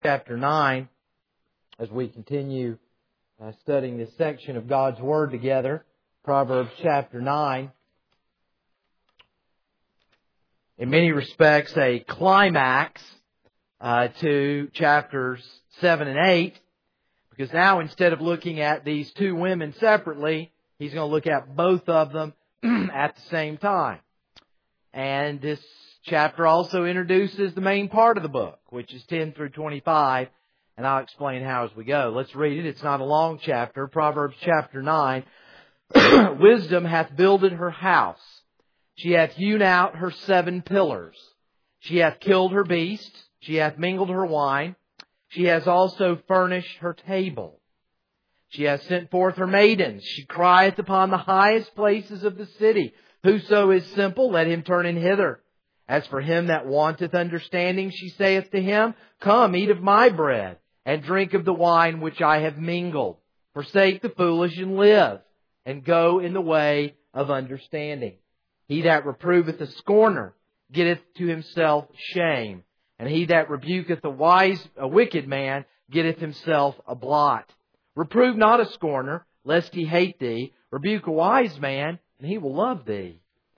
Chapter 9, as we continue studying this section of God's Word together. Proverbs chapter 9. In many respects, a climax to chapters 7 and 8. Because now, instead of looking at these two women separately, he's going to look at both of them at the same time. And this chapter also introduces the main part of the book, which is 10 through 25, and I'll explain how as we go. Let's read it. It's not a long chapter. Proverbs chapter 9. Wisdom hath builded her house. She hath hewn out her 7 pillars. She hath killed her beasts. She hath mingled her wine. She has also furnished her table. She hath sent forth her maidens. She crieth upon the highest places of the city. Whoso is simple, let him turn in hither. As for him that wanteth understanding, she saith to him, Come, eat of my bread, and drink of the wine which I have mingled. Forsake the foolish and live, and go in the way of understanding. He that reproveth a scorner getteth to himself shame, and he that rebuketh a wicked man getteth himself a blot. Reprove not a scorner, lest he hate thee. Rebuke a wise man, and he will love thee.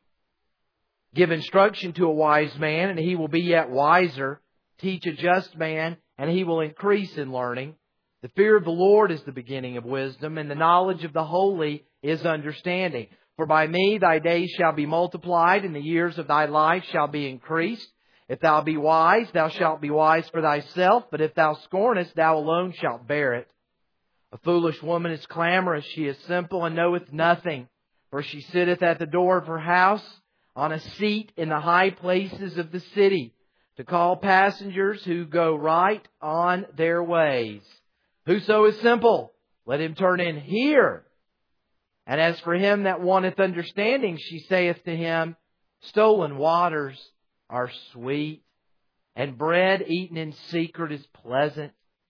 Give instruction to a wise man, and he will be yet wiser. Teach a just man, and he will increase in learning. The fear of the Lord is the beginning of wisdom, and the knowledge of the holy is understanding. For by me thy days shall be multiplied, and the years of thy life shall be increased. If thou be wise, thou shalt be wise for thyself, but if thou scornest, thou alone shalt bear it. A foolish woman is clamorous, she is simple, and knoweth nothing. For she sitteth at the door of her house, on a seat in the high places of the city, to call passengers who go right on their ways. Whoso is simple, let him turn in here. And as for him that wanteth understanding, she saith to him, Stolen waters are sweet, and bread eaten in secret is pleasant.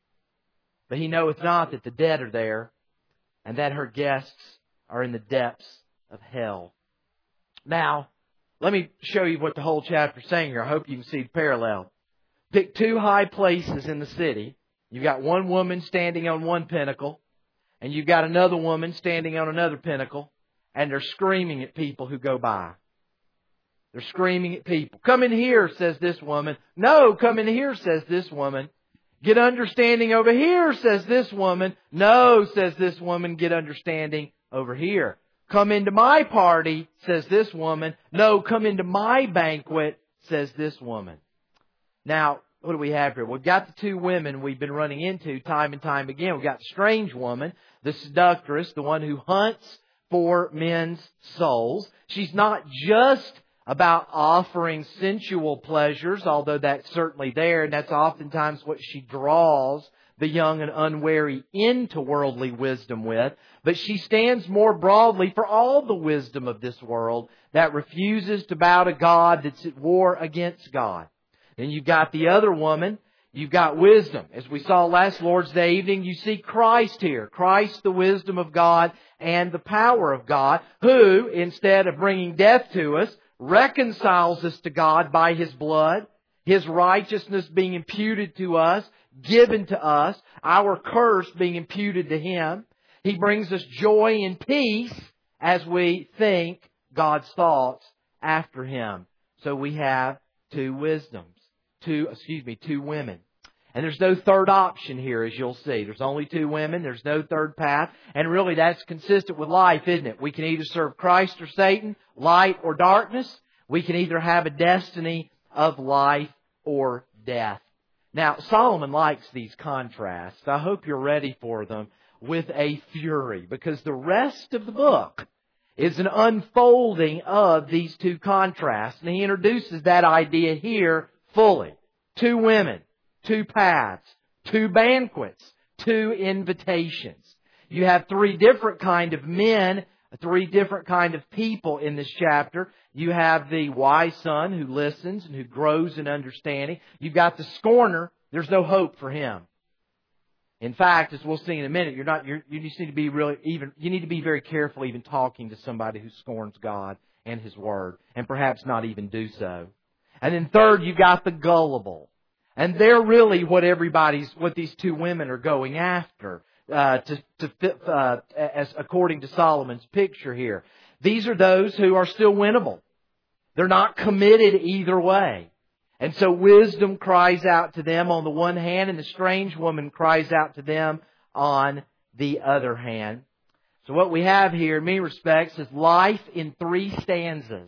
But he knoweth not that the dead are there, and that her guests are in the depths of hell. Now, let me show you what the whole chapter is saying here. I hope you can see the parallel. Pick 2 high places in the city. You've got one woman standing on one pinnacle, and you've got another woman standing on another pinnacle, and they're screaming at people who go by. They're screaming at people. Come in here, says this woman. No, come in here, says this woman. Get understanding over here, says this woman. No, says this woman, get understanding over here. Come into my party, says this woman. No, come into my banquet, says this woman. Now, what do we have here? We've got the 2 women we've been running into time and time again. We've got the strange woman, the seductress, the one who hunts for men's souls. She's not just about offering sensual pleasures, although that's certainly there, and that's oftentimes what she draws the young and unwary into worldly wisdom with. But she stands more broadly for all the wisdom of this world that refuses to bow to God, that's at war against God. Then you've got the other woman. You've got wisdom. As we saw last Lord's Day evening, you see Christ here. Christ, the wisdom of God and the power of God, who, instead of bringing death to us, reconciles us to God by His blood, His righteousness being imputed to us, given to us, our curse being imputed to Him. He brings us joy and peace as we think God's thoughts after Him. So we have 2 wisdoms. 2 women. And there's no third option here, as you'll see. There's only 2 women. There's no third path. And really, that's consistent with life, isn't it? We can either serve Christ or Satan, light or darkness. We can either have a destiny of life or death. Now, Solomon likes these contrasts. I hope you're ready for them with a fury, because the rest of the book is an unfolding of these 2 contrasts. And he introduces that idea here fully. 2 women, 2 paths, 2 banquets, 2 invitations. You have 3 different kind of men, 3 different kind of people in this chapter. You have the wise son who listens and who grows in understanding. You've got the scorner. There's no hope for him. In fact, as we'll see in a minute, you just need to be you need to be very careful even talking to somebody who scorns God and His Word, and perhaps not even do so. And then third, you've got the gullible. And they're really what these two women are going after, as according to Solomon's picture here. These are those who are still winnable. They're not committed either way. And so wisdom cries out to them on the one hand, and the strange woman cries out to them on the other hand. So what we have here, in many respects, is life in 3 stanzas.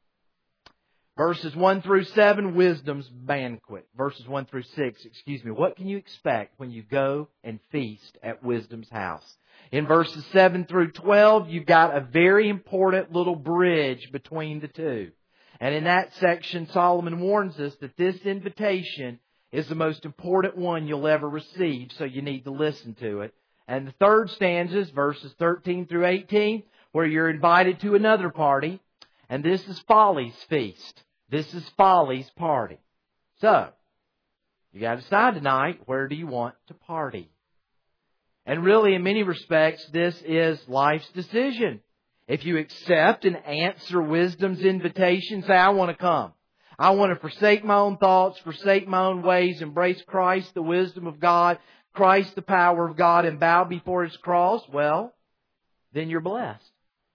Verses 1 through 7, wisdom's banquet. Verses 1 through 6, what can you expect when you go and feast at wisdom's house? In verses 7 through 12, you've got a very important little bridge between the two. And in that section, Solomon warns us that this invitation is the most important one you'll ever receive, so you need to listen to it. And the third stanza is verses 13 through 18, where you're invited to another party. And this is Folly's feast. This is Folly's party. So, you got to decide tonight, where do you want to party? And really, in many respects, this is life's decision. If you accept and answer wisdom's invitation, say, I want to come. I want to forsake my own thoughts, forsake my own ways, embrace Christ, the wisdom of God, Christ, the power of God, and bow before His cross, well, then you're blessed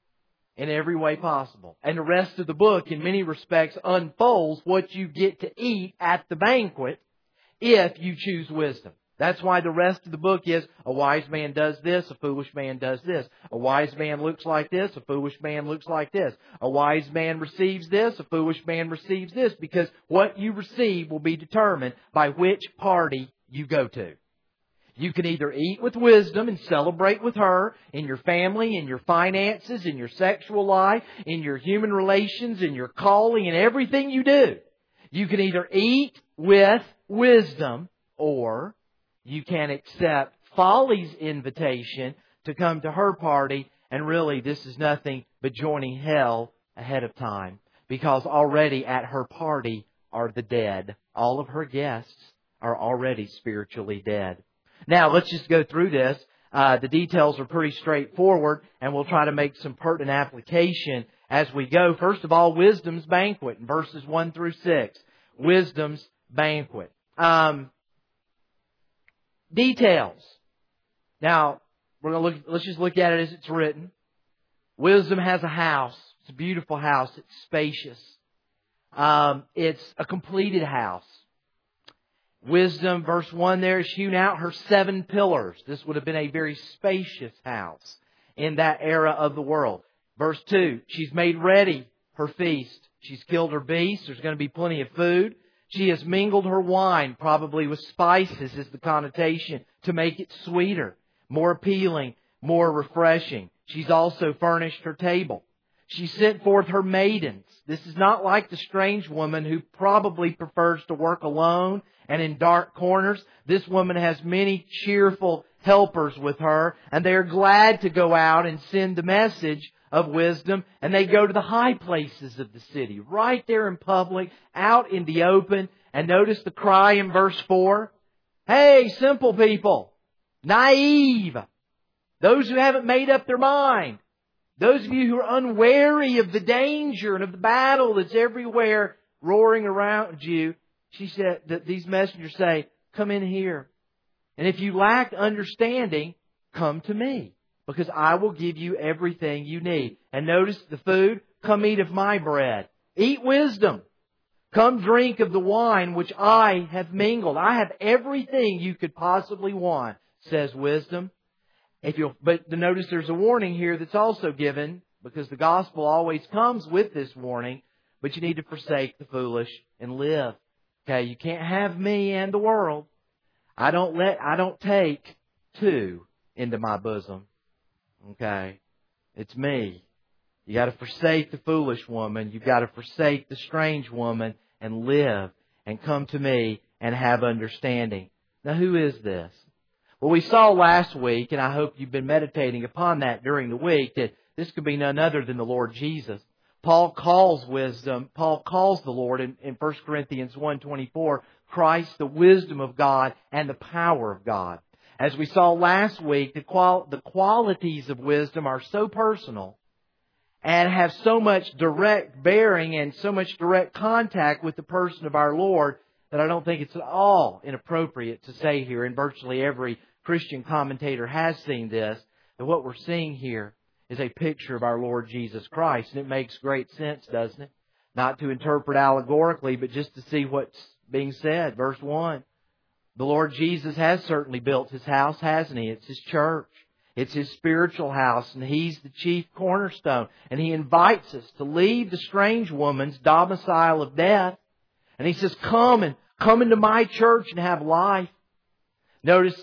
in every way possible. And the rest of the book, in many respects, unfolds what you get to eat at the banquet if you choose wisdom. That's why the rest of the book is, a wise man does this, a foolish man does this. A wise man looks like this, a foolish man looks like this. A wise man receives this, a foolish man receives this. Because what you receive will be determined by which party you go to. You can either eat with wisdom and celebrate with her in your family, in your finances, in your sexual life, in your human relations, in your calling, in everything you do. You can either eat with wisdom, or you can accept Folly's invitation to come to her party, and really this is nothing but joining hell ahead of time, because already at her party are the dead. All of her guests are already spiritually dead. Now, let's just go through this. The details are pretty straightforward, and we'll try to make some pertinent application as we go. First of all, wisdom's banquet in verses 1 through 6. Wisdom's banquet. Details. Now, let's just look at it as it's written. Wisdom has a house. It's a beautiful house. It's spacious. It's a completed house. Wisdom, verse 1 there, is hewn out her 7 pillars. This would have been a very spacious house in that era of the world. Verse 2, she's made ready her feast. She's killed her beasts. There's going to be plenty of food. She has mingled her wine, probably with spices is the connotation, to make it sweeter, more appealing, more refreshing. She's also furnished her table. She sent forth her maidens. This is not like the strange woman who probably prefers to work alone and in dark corners. This woman has many cheerful helpers with her, and they are glad to go out and send the message of wisdom, and they go to the high places of the city, right there in public, out in the open. And notice the cry in verse 4. Hey, simple people, naive, those who haven't made up their mind, those of you who are unwary of the danger and of the battle that's everywhere roaring around you, she said that these messengers say, come in here. And if you lack understanding, come to me, because I will give you everything you need. And notice the food, come eat of my bread. Eat wisdom. Come drink of the wine which I have mingled. I have everything you could possibly want, says wisdom. But notice there's a warning here that's also given, because the gospel always comes with this warning, but you need to forsake the foolish and live. Okay, you can't have me and the world. I don't take two into my bosom. Okay, it's me. You got to forsake the foolish woman. You've got to forsake the strange woman and live and come to me and have understanding. Now, who is this? Well, we saw last week, and I hope you've been meditating upon that during the week, that this could be none other than the Lord Jesus. Paul calls the Lord in 1 Corinthians 1:24, Christ, the wisdom of God and the power of God. As we saw last week, the qualities of wisdom are so personal and have so much direct bearing and so much direct contact with the person of our Lord that I don't think it's at all inappropriate to say here, and virtually every Christian commentator has seen this, that what we're seeing here is a picture of our Lord Jesus Christ. And it makes great sense, doesn't it? Not to interpret allegorically, but just to see what's being said. Verse 1. The Lord Jesus has certainly built His house, hasn't He? It's His church. It's His spiritual house, and He's the chief cornerstone. And He invites us to leave the strange woman's domicile of death. And He says, come into my church and have life. Notice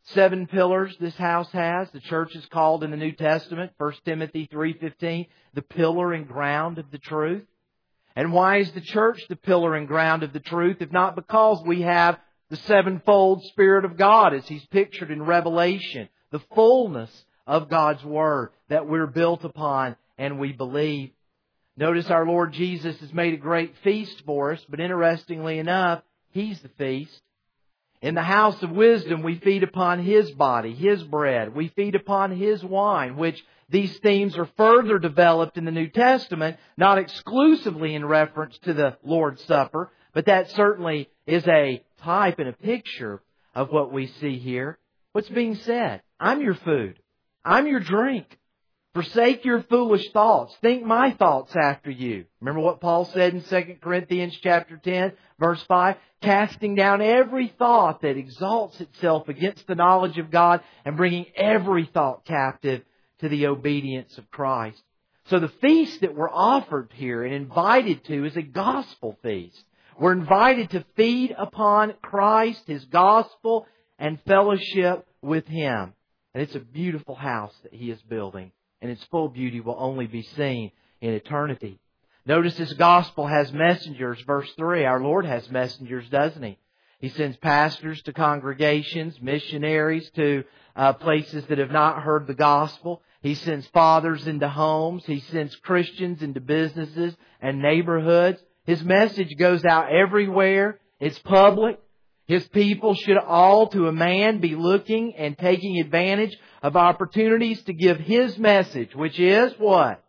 7 pillars this house has. The church is called in the New Testament, 1 Timothy 3:15, the pillar and ground of the truth. And why is the church the pillar and ground of the truth? If not because we have the sevenfold Spirit of God as He's pictured in Revelation. The fullness of God's Word that we're built upon and we believe. Notice our Lord Jesus has made a great feast for us, but interestingly enough, He's the feast. In the house of wisdom, we feed upon His body, His bread. We feed upon His wine, which these themes are further developed in the New Testament, not exclusively in reference to the Lord's Supper, but that certainly is a type and a picture of what we see here. What's being said? I'm your food. I'm your drink. Forsake your foolish thoughts. Think my thoughts after you. Remember what Paul said in 2 Corinthians chapter 10, verse 5? Casting down every thought that exalts itself against the knowledge of God and bringing every thought captive to the obedience of Christ. So the feast that we're offered here and invited to is a gospel feast. We're invited to feed upon Christ, His gospel, and fellowship with Him. And it's a beautiful house that He is building. And its full beauty will only be seen in eternity. Notice this gospel has messengers. Verse 3, our Lord has messengers, doesn't He? He sends pastors to congregations, missionaries to places that have not heard the gospel. He sends fathers into homes. He sends Christians into businesses and neighborhoods. His message goes out everywhere. It's public. His people should all, to a man, be looking and taking advantage of opportunities to give His message, which is what?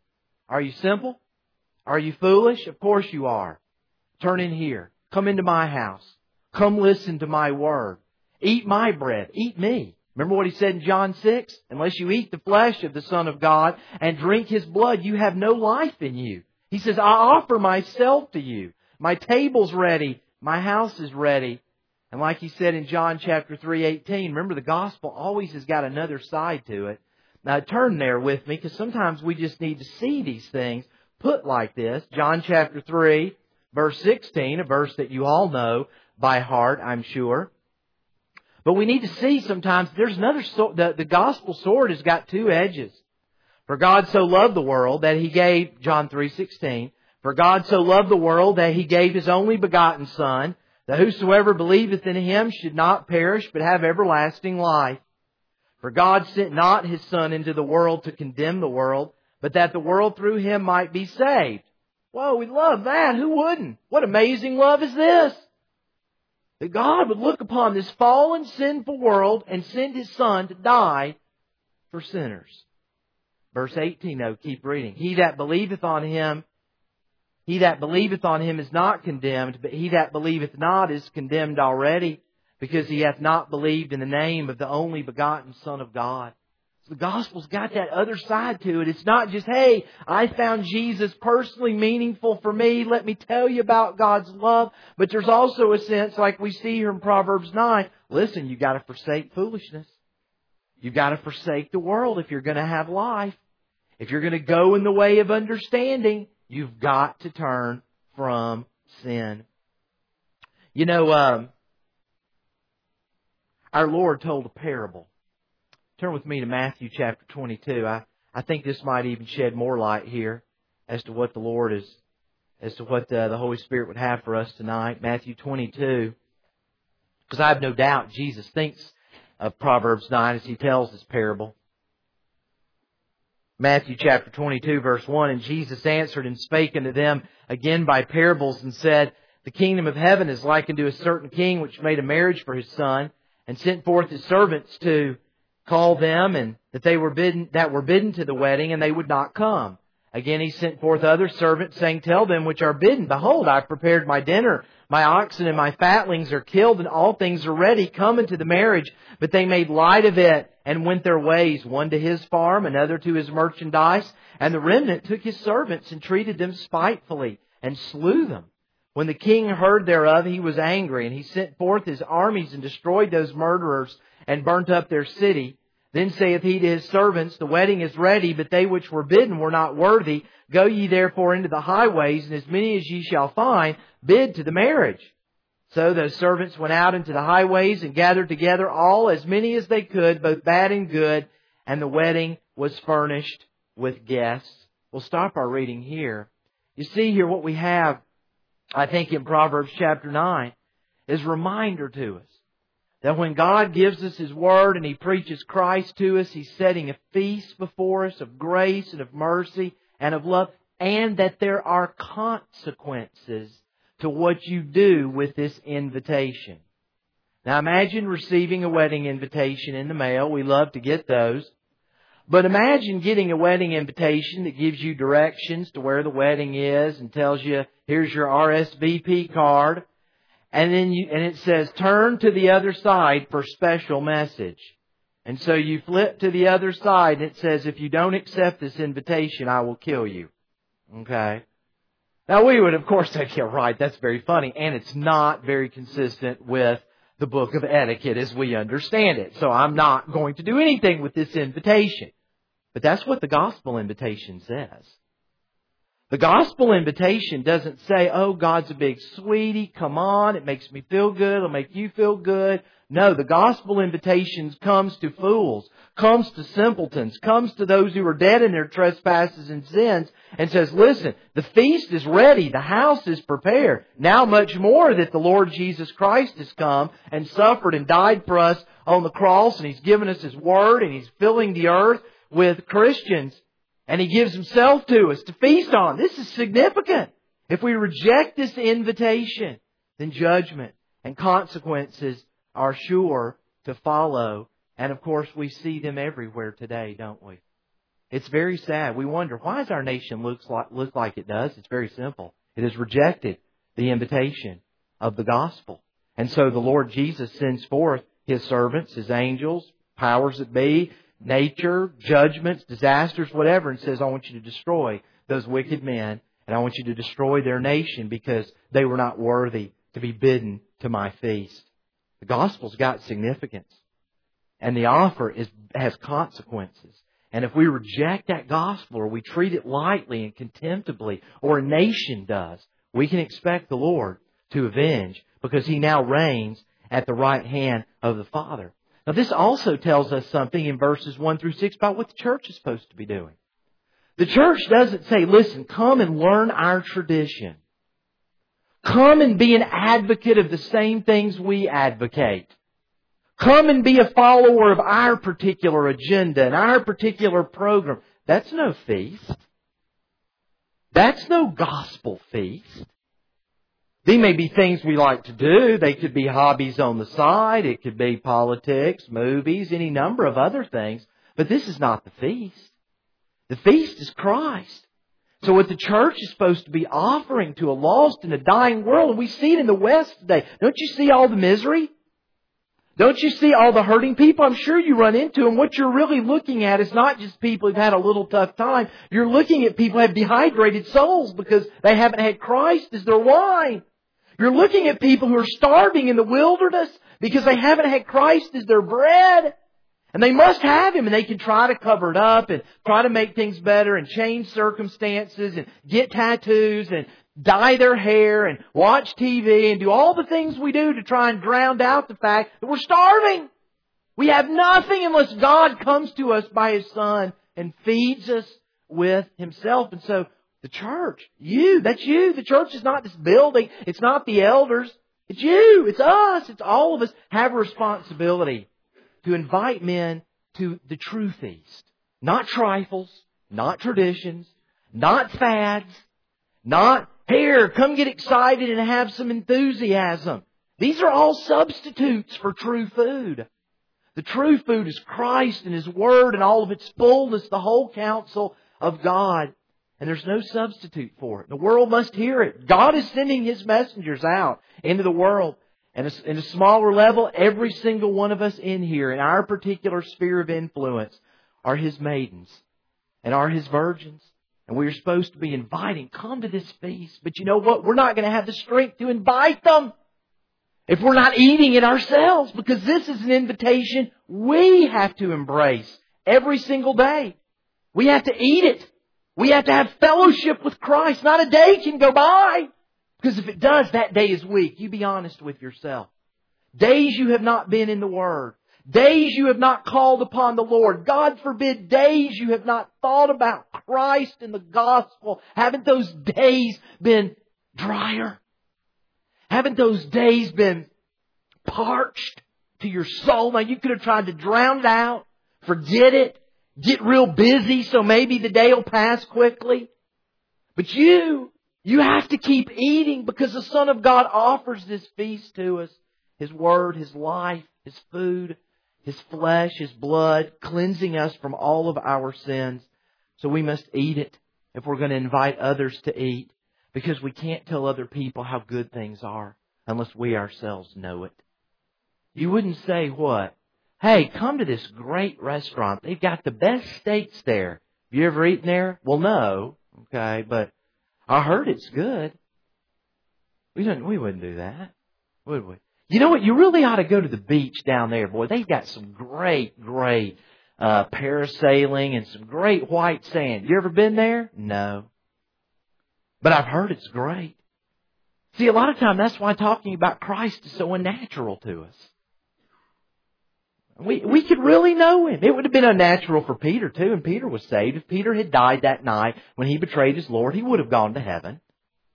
Are you simple? Are you foolish? Of course you are. Turn in here. Come into my house. Come listen to my word. Eat my bread. Eat me. Remember what He said in John 6? Unless you eat the flesh of the Son of God and drink His blood, you have no life in you. He says, I offer myself to you. My table's ready. My house is ready. And like He said in John chapter 3:18, remember the gospel always has got another side to it. Now turn there with me, because sometimes we just need to see these things put like this. John chapter 3, verse 16, a verse that you all know by heart, I'm sure. But we need to see sometimes there's another sword. The gospel sword has got two edges. For God so loved the world that He gave, John 3:16, for God so loved the world that He gave His only begotten Son, that whosoever believeth in Him should not perish, but have everlasting life. For God sent not His Son into the world to condemn the world, but that the world through Him might be saved. Whoa, we love that. Who wouldn't? What amazing love is this? That God would look upon this fallen, sinful world and send His Son to die for sinners. Verse 18, though, keep reading. He that believeth on Him is not condemned, but he that believeth not is condemned already, because he hath not believed in the name of the only begotten Son of God. So the gospel's got that other side to it. It's not just, hey, I found Jesus personally meaningful for me. Let me tell you about God's love. But there's also a sense, like we see here in Proverbs 9, listen, you've got to forsake foolishness. You've got to forsake the world if you're going to have life. If you're going to go in the way of understanding, you've got to turn from sin. You know, our Lord told a parable. Turn with me to Matthew chapter 22. I think this might even shed more light here as to what the Lord is, as to what the Holy Spirit would have for us tonight. Matthew 22. Because I have no doubt Jesus thinks of Proverbs 9 as He tells this parable. Matthew chapter 22, verse 1, and Jesus answered and spake unto them again by parables, and said, The kingdom of heaven is like unto a certain king which made a marriage for his son, and sent forth his servants to call them, and that were bidden to the wedding, and they would not come. Again, he sent forth other servants, saying, Tell them which are bidden, Behold, I have prepared my dinner. My oxen and my fatlings are killed, and all things are ready. Come into the marriage. But they made light of it, and went their ways, one to his farm, another to his merchandise. And the remnant took his servants, and treated them spitefully, and slew them. When the king heard thereof, he was angry, and he sent forth his armies, and destroyed those murderers, and burnt up their city. Then saith he to his servants, The wedding is ready, but they which were bidden were not worthy. Go ye therefore into the highways, and as many as ye shall find, bid to the marriage. So those servants went out into the highways, and gathered together all, as many as they could, both bad and good, and the wedding was furnished with guests. We'll stop our reading here. You see here what we have, I think, in Proverbs chapter 9, is a reminder to us that when God gives us His Word and He preaches Christ to us, He's setting a feast before us of grace and of mercy and of love, and that there are consequences to what you do with this invitation. Now imagine receiving a wedding invitation in the mail. We love to get those. But imagine getting a wedding invitation that gives you directions to where the wedding is and tells you, here's your RSVP card. And then it says, turn to the other side for special message. And so you flip to the other side and it says, if you don't accept this invitation, I will kill you. Okay? Now we would of course say, yeah, right, that's very funny. And it's not very consistent with the book of etiquette as we understand it. So I'm not going to do anything with this invitation. But that's what the gospel invitation says. The gospel invitation doesn't say, oh, God's a big sweetie, come on, it makes me feel good, it'll make you feel good. No, the gospel invitation comes to fools, comes to simpletons, comes to those who are dead in their trespasses and sins, and says, listen, the feast is ready, the house is prepared. Now much more that the Lord Jesus Christ has come and suffered and died for us on the cross, and He's given us His Word, and He's filling the earth with Christians. And He gives Himself to us to feast on. This is significant. If we reject this invitation, then judgment and consequences are sure to follow. And of course, we see them everywhere today, don't we? It's very sad. We wonder, why does our nation look like it does? It's very simple. It has rejected the invitation of the gospel. And so the Lord Jesus sends forth His servants, His angels, powers that be, nature, judgments, disasters, whatever, and says, I want you to destroy those wicked men, and I want you to destroy their nation because they were not worthy to be bidden to my feast. The gospel's got significance, and the offer has consequences. And if we reject that gospel, or we treat it lightly and contemptibly, or a nation does, we can expect the Lord to avenge, because He now reigns at the right hand of the Father. Now this also tells us something in verses 1 through 6 about what the church is supposed to be doing. The church doesn't say, listen, come and learn our tradition. Come and be an advocate of the same things we advocate. Come and be a follower of our particular agenda and our particular program. That's no feast. That's no gospel feast. These may be things we like to do. They could be hobbies on the side. It could be politics, movies, any number of other things. But this is not the feast. The feast is Christ. So what the church is supposed to be offering to a lost and a dying world, and we see it in the West today. Don't you see all the misery? Don't you see all the hurting people? I'm sure you run into them. What you're really looking at is not just people who've had a little tough time. You're looking at people who have dehydrated souls because they haven't had Christ as their wine. You're looking at people who are starving in the wilderness because they haven't had Christ as their bread. And they must have Him, and they can try to cover it up and try to make things better and change circumstances and get tattoos and dye their hair and watch TV and do all the things we do to try and drown out the fact that we're starving. We have nothing unless God comes to us by His Son and feeds us with Himself. And so the church, that's you. The church is not this building. It's not the elders. It's you. It's us. It's all of us have a responsibility to invite men to the true feast. Not trifles, not traditions, not fads, not, here, come get excited and have some enthusiasm. These are all substitutes for true food. The true food is Christ and His Word and all of its fullness, the whole counsel of God. And there's no substitute for it. The world must hear it. God is sending His messengers out into the world. And in a smaller level, every single one of us in here, in our particular sphere of influence, are His maidens and are His virgins. And we are supposed to be inviting, come to this feast. But you know what? We're not going to have the strength to invite them if we're not eating it ourselves, because this is an invitation we have to embrace every single day. We have to eat it. We have to have fellowship with Christ. Not a day can go by. Because if it does, that day is weak. You be honest with yourself. Days you have not been in the Word. Days you have not called upon the Lord. God forbid, days you have not thought about Christ and the gospel. Haven't those days been drier? Haven't those days been parched to your soul? Now, you could have tried to drown it out, forget it, get real busy so maybe the day will pass quickly. But you have to keep eating, because the Son of God offers this feast to us. His Word, His life, His food, His flesh, His blood, cleansing us from all of our sins. So we must eat it if we're going to invite others to eat, because we can't tell other people how good things are unless we ourselves know it. You wouldn't say what? Hey, come to this great restaurant. They've got the best steaks there. Have you ever eaten there? Well, no. Okay, but I heard it's good. We wouldn't do that, would we? You know what? You really ought to go to the beach down there, boy. They've got some great parasailing and some great white sand. You ever been there? No. But I've heard it's great. See, a lot of time that's why talking about Christ is so unnatural to us. We could really know Him. It would have been unnatural for Peter too, and Peter was saved. If Peter had died that night when he betrayed his Lord, he would have gone to heaven.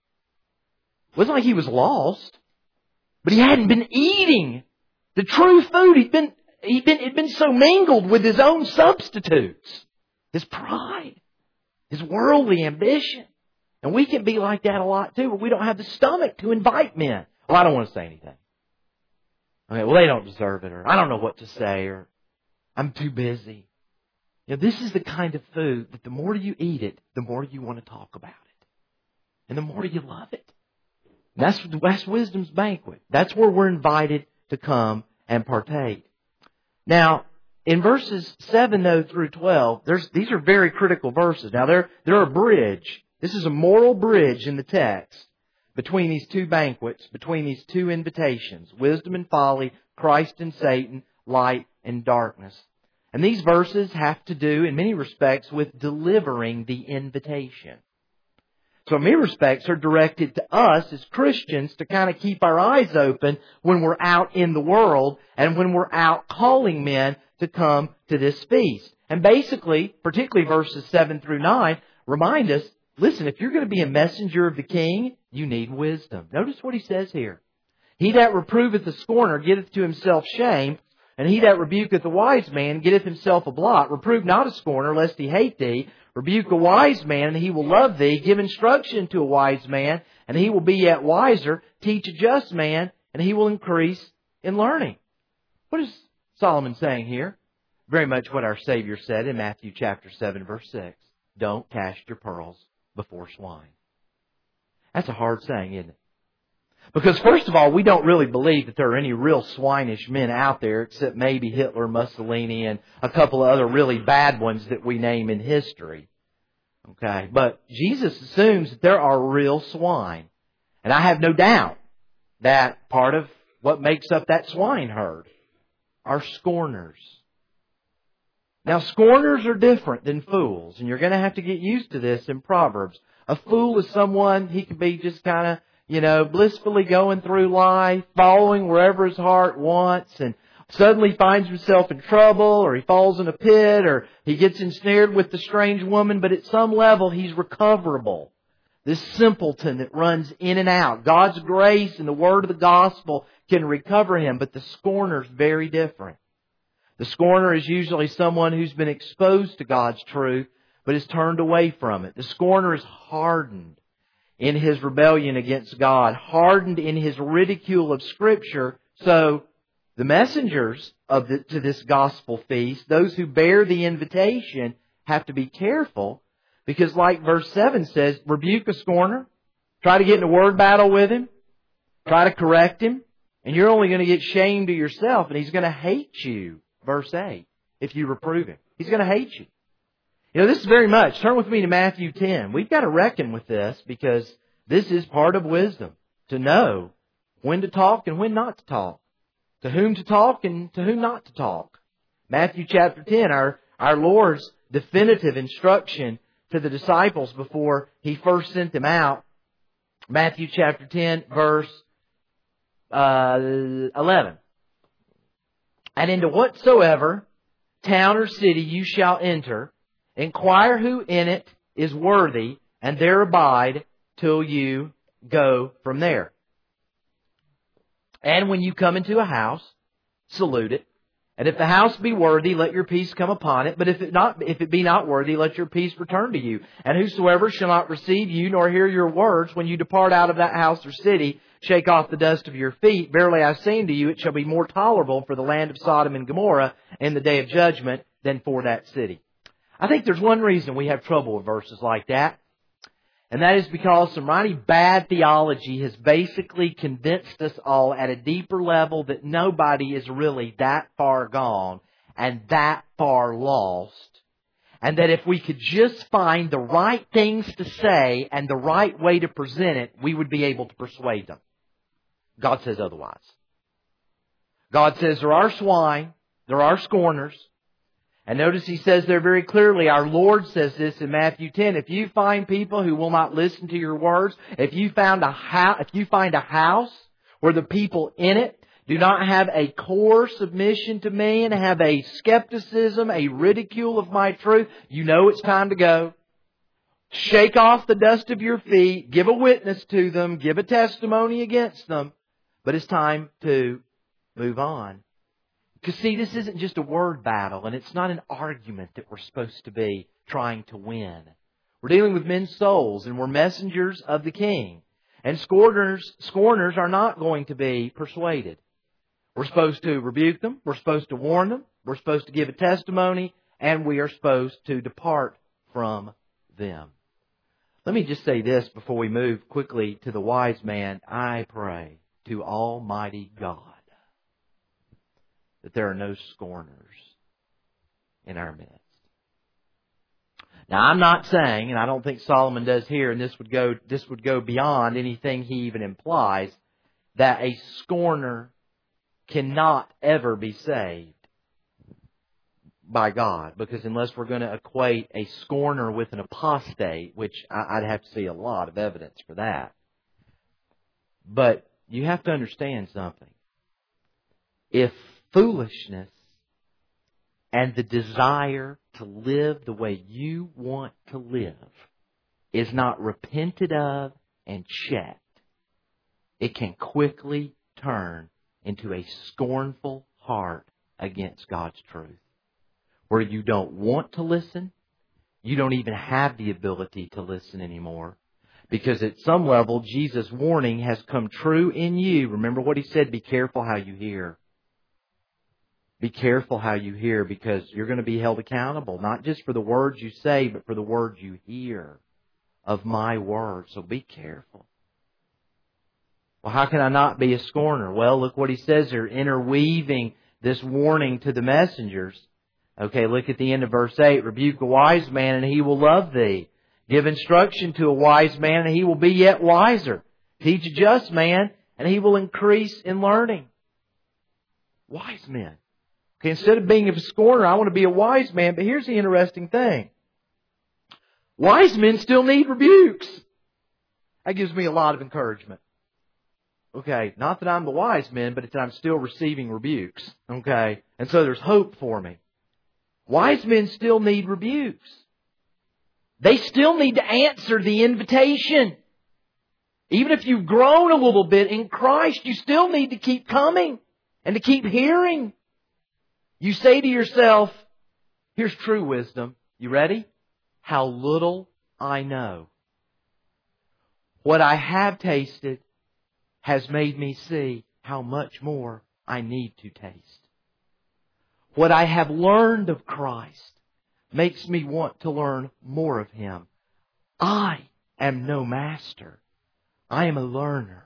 It wasn't like he was lost, but he hadn't been eating the true food. He'd been so mingled with his own substitutes, his pride, his worldly ambition. And we can be like that a lot too, but we don't have the stomach to invite men. Well, I don't want to say anything. Okay, well, they don't deserve it, or I don't know what to say, or I'm too busy. You know, this is the kind of food that the more you eat it, the more you want to talk about it. And the more you love it. And that's wisdom's banquet. That's where we're invited to come and partake. Now, in verses 7 though through 12, these are very critical verses. Now, they're a bridge. This is a moral bridge in the text between these two banquets, between these two invitations, wisdom and folly, Christ and Satan, light and darkness. And these verses have to do, in many respects, with delivering the invitation. So in many respects, are directed to us as Christians to kind of keep our eyes open when we're out in the world and when we're out calling men to come to this feast. And basically, particularly verses 7 through 9, remind us, listen, if you're going to be a messenger of the King, you need wisdom. Notice what he says here. He that reproveth the scorner getteth to himself shame, and he that rebuketh the wise man getteth himself a blot. Reprove not a scorner, lest he hate thee. Rebuke a wise man, and he will love thee. Give instruction to a wise man, and he will be yet wiser. Teach a just man, and he will increase in learning. What is Solomon saying here? Very much what our Savior said in Matthew chapter 7, verse 6. Don't cast your pearls before swine. That's a hard saying, isn't it? Because first of all, we don't really believe that there are any real swinish men out there, except maybe Hitler, Mussolini, and a couple of other really bad ones that we name in history. Okay, but Jesus assumes that there are real swine. And I have no doubt that part of what makes up that swine herd are scorners. Now, scorners are different than fools, and you're going to have to get used to this in Proverbs. A fool is someone, he can be just kind of, blissfully going through life, following wherever his heart wants, and suddenly finds himself in trouble, or he falls in a pit, or he gets ensnared with the strange woman, but at some level he's recoverable. This simpleton that runs in and out. God's grace and the word of the gospel can recover him, but the scorner is very different. The scorner is usually someone who's been exposed to God's truth, but has turned away from it. The scorner is hardened in his rebellion against God, hardened in his ridicule of Scripture. So the messengers to this gospel feast, those who bear the invitation, have to be careful, Because like verse 7 says, rebuke a scorner, try to get in a word battle with him, try to correct him, and you're only going to get shamed to yourself, and he's going to hate you, verse 8, if you reprove him. He's going to hate you. You know, this is very much, turn with me to Matthew 10. We've got to reckon with this because this is part of wisdom, to know when to talk and when not to talk, to whom to talk and to whom not to talk. Matthew chapter 10, our Lord's definitive instruction to the disciples before He first sent them out. Matthew chapter 10, verse 11. And into whatsoever town or city you shall enter, inquire who in it is worthy, and there abide till you go from there. And when you come into a house, salute it. And if the house be worthy, let your peace come upon it. But if it be not worthy, let your peace return to you. And whosoever shall not receive you, nor hear your words, when you depart out of that house or city, shake off the dust of your feet. Verily I say unto you, it shall be more tolerable for the land of Sodom and Gomorrah in the day of judgment than for that city. I think there's one reason we have trouble with verses like that. And that is because some mighty bad theology has basically convinced us all at a deeper level that nobody is really that far gone and that far lost. And that if we could just find the right things to say and the right way to present it, we would be able to persuade them. God says otherwise. God says there are swine, there are scorners. And notice He says there very clearly, our Lord says this in Matthew 10, if you find people who will not listen to your words, if you find a house where the people in it do not have a core submission to me and have a skepticism, a ridicule of my truth, you know it's time to go. Shake off the dust of your feet, give a witness to them, give a testimony against them, but it's time to move on. Because see, this isn't just a word battle, and it's not an argument that we're supposed to be trying to win. We're dealing with men's souls, and we're messengers of the King. And scorners are not going to be persuaded. We're supposed to rebuke them, we're supposed to warn them, we're supposed to give a testimony, and we are supposed to depart from them. Let me just say this before we move quickly to the wise man. I pray to Almighty God that there are no scorners in our midst. Now, I'm not saying, and I don't think Solomon does here, and this would go beyond anything he even implies, that a scorner cannot ever be saved by God. Because unless we're going to equate a scorner with an apostate, which I'd have to see a lot of evidence for that. But you have to understand something. If foolishness and the desire to live the way you want to live is not repented of and checked, it can quickly turn into a scornful heart against God's truth, where you don't want to listen, you don't even have the ability to listen anymore, because at some level Jesus' warning has come true in you. Remember what He said, be careful how you hear. Be careful how you hear, because you're going to be held accountable, not just for the words you say, but for the words you hear of my word. So be careful. Well, how can I not be a scorner? Well, look what He says here, interweaving this warning to the messengers. Okay, look at the end of verse 8. Rebuke a wise man, and he will love thee. Give instruction to a wise man, and he will be yet wiser. Teach a just man, and he will increase in learning. Wise men. Okay, instead of being a scorner, I want to be a wise man. But here's the interesting thing. Wise men still need rebukes. That gives me a lot of encouragement. Okay, not that I'm the wise man, but that I'm still receiving rebukes. Okay, and so there's hope for me. Wise men still need rebukes. They still need to answer the invitation. Even if you've grown a little bit in Christ, you still need to keep coming and to keep hearing. You say to yourself, here's true wisdom. You ready? How little I know. What I have tasted has made me see how much more I need to taste. What I have learned of Christ makes me want to learn more of Him. I am no master. I am a learner.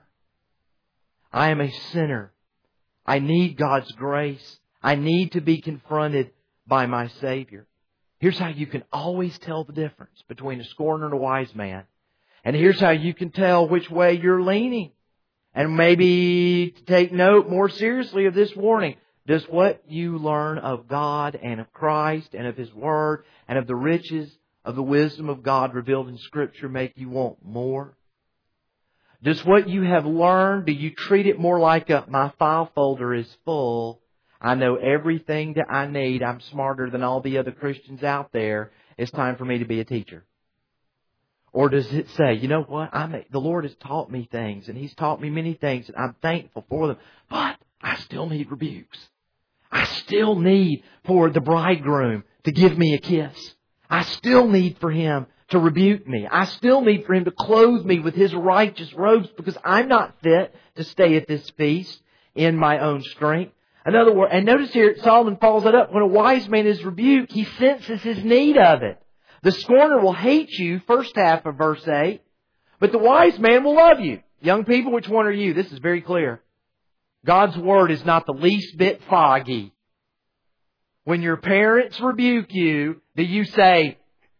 I am a sinner. I need God's grace. I need to be confronted by my Savior. Here's how you can always tell the difference between a scorner and a wise man. And here's how you can tell which way you're leaning. And maybe to take note more seriously of this warning. Does what you learn of God and of Christ and of His Word and of the riches of the wisdom of God revealed in Scripture make you want more? Does what you have learned, do you treat it more like my file folder is full, I know everything that I need, I'm smarter than all the other Christians out there, it's time for me to be a teacher? Or does it say, you know what, the Lord has taught me things, and He's taught me many things, and I'm thankful for them, but I still need rebukes. I still need for the bridegroom to give me a kiss. I still need for Him to rebuke me. I still need for Him to clothe me with His righteous robes because I'm not fit to stay at this feast in my own strength. In other words, and notice here, Solomon follows that up. When a wise man is rebuked, he senses his need of it. The scorner will hate you, first half of verse 8, but the wise man will love you. Young people, which one are you? This is very clear. God's Word is not the least bit foggy. When your parents rebuke you, do you say,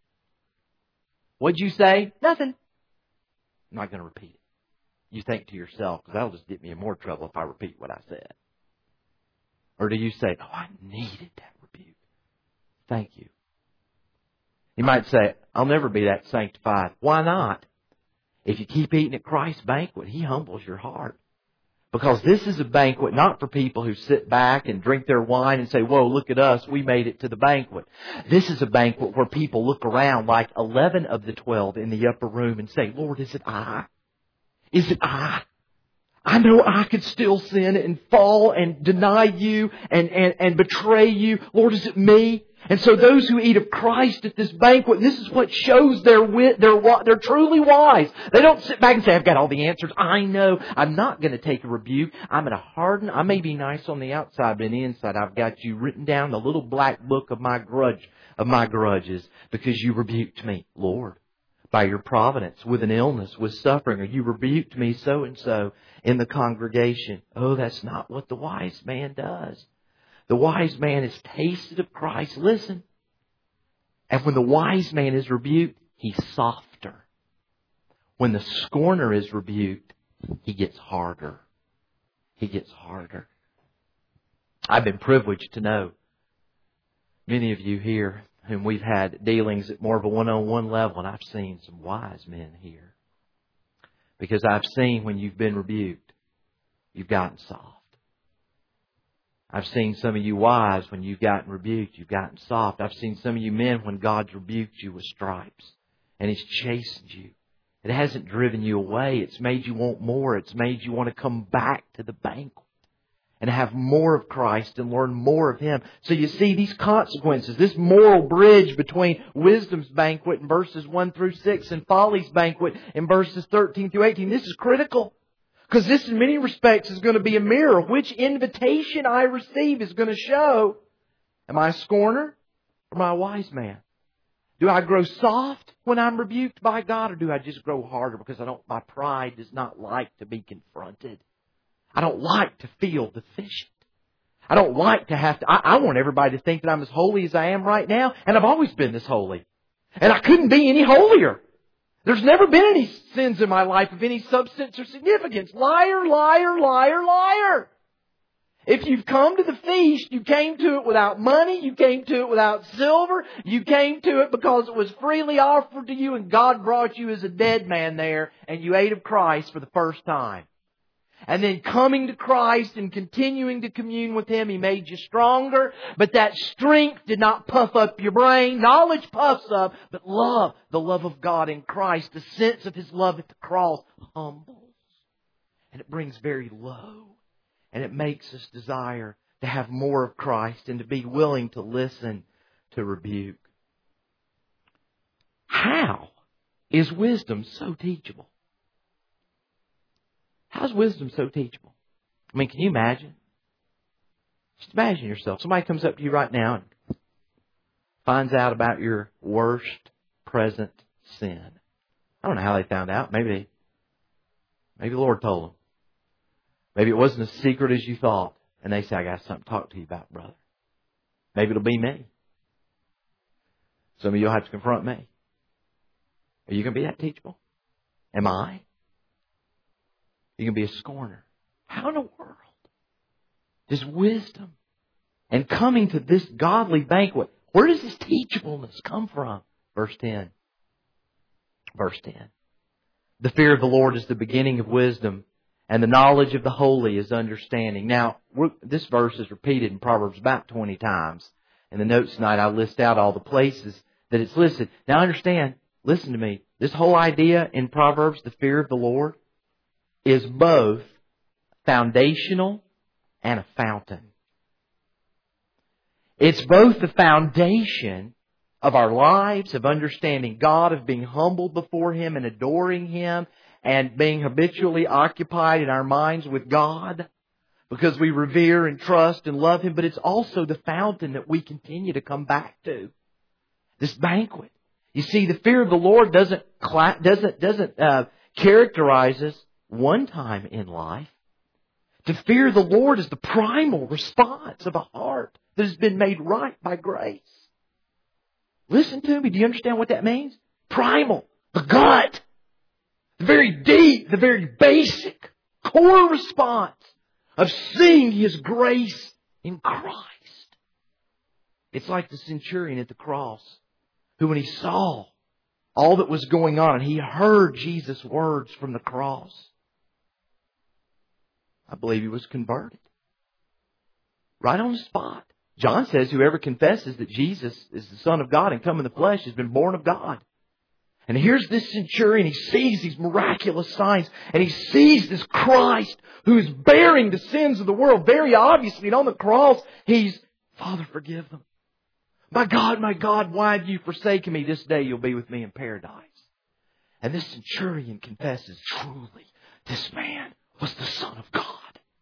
what'd you say? Nothing. I'm not going to repeat it. You think to yourself, because that'll just get me in more trouble if I repeat what I said. Or do you say, oh, I needed that rebuke. Thank you. You might say, I'll never be that sanctified. Why not? If you keep eating at Christ's banquet, He humbles your heart. Because this is a banquet not for people who sit back and drink their wine and say, whoa, look at us, we made it to the banquet. This is a banquet where people look around like 11 of the 12 in the upper room and say, Lord, is it I? Is it I? I know I could still sin and fall and deny You and betray You. Lord, is it me? And so those who eat of Christ at this banquet, this is what shows they're truly wise. They don't sit back and say, I've got all the answers. I know. I'm not going to take a rebuke. I'm going to harden. I may be nice on the outside, but on the inside, I've got You written down, the little black book of my grudges, because You rebuked me, Lord, by Your providence, with an illness, with suffering, or You rebuked me so and so in the congregation. Oh, that's not what the wise man does. The wise man is tasted of Christ. Listen. And when the wise man is rebuked, he's softer. When the scorner is rebuked, he gets harder. He gets harder. I've been privileged to know many of you here whom we've had dealings at more of a one-on-one level, and I've seen some wise men here. Because I've seen when you've been rebuked, you've gotten soft. I've seen some of you wise, when you've gotten rebuked, you've gotten soft. I've seen some of you men when God's rebuked you with stripes and He's chastened you. It hasn't driven you away. It's made you want more. It's made you want to come back to the banquet and have more of Christ and learn more of Him. So you see these consequences, this moral bridge between wisdom's banquet in verses 1 through 6 and folly's banquet in verses 13 through 18. This is critical. Because this, in many respects, is going to be a mirror. Which invitation I receive is going to show, am I a scorner or am I a wise man? Do I grow soft when I'm rebuked by God, or do I just grow harder because my pride does not like to be confronted? I don't like to feel deficient. I don't like to have to... I want everybody to think that I'm as holy as I am right now, and I've always been this holy. And I couldn't be any holier. There's never been any sins in my life of any substance or significance. Liar, liar, liar, liar. If you've come to the feast, you came to it without money, you came to it without silver, you came to it because it was freely offered to you and God brought you as a dead man there and you ate of Christ for the first time. And then coming to Christ and continuing to commune with Him, He made you stronger. But that strength did not puff up your brain. Knowledge puffs up. But love, the love of God in Christ, the sense of His love at the cross, humbles. And it brings very low. And it makes us desire to have more of Christ and to be willing to listen to rebuke. How is wisdom so teachable? How's wisdom so teachable? I mean, can you imagine? Just imagine yourself. Somebody comes up to you right now and finds out about your worst present sin. I don't know how they found out. Maybe the Lord told them. Maybe it wasn't as secret as you thought. And they say, I got something to talk to you about, brother. Maybe it'll be me. Some of you will have to confront me. Are you going to be that teachable? Am I? You can be a scorner. How in the world does wisdom and coming to this godly banquet, where does this teachableness come from? Verse 10. Verse 10. The fear of the Lord is the beginning of wisdom, and the knowledge of the holy is understanding. Now, this verse is repeated in Proverbs about 20 times. In the notes tonight, I list out all the places that it's listed. Now, understand, listen to me. This whole idea in Proverbs, the fear of the Lord, is both foundational and a fountain. It's both the foundation of our lives, of understanding God, of being humbled before Him and adoring Him, and being habitually occupied in our minds with God because we revere and trust and love Him. But it's also the fountain that we continue to come back to. This banquet. You see, the fear of the Lord doesn't characterize us one time in life. To fear the Lord is the primal response of a heart that has been made right by grace. Listen to me. Do you understand what that means? Primal. The gut. The very deep, the very basic, core response of seeing His grace in Christ. It's like the centurion at the cross, who when he saw all that was going on and he heard Jesus' words from the cross, I believe he was converted. Right on the spot. John says whoever confesses that Jesus is the Son of God and come in the flesh has been born of God. And here's this centurion. He sees these miraculous signs. And he sees this Christ who is bearing the sins of the world. Very obviously. And on the cross, he's, Father, forgive them. My God, why have you forsaken me? This day you'll be with me in paradise. And this centurion confesses, truly, this man was the Son of God.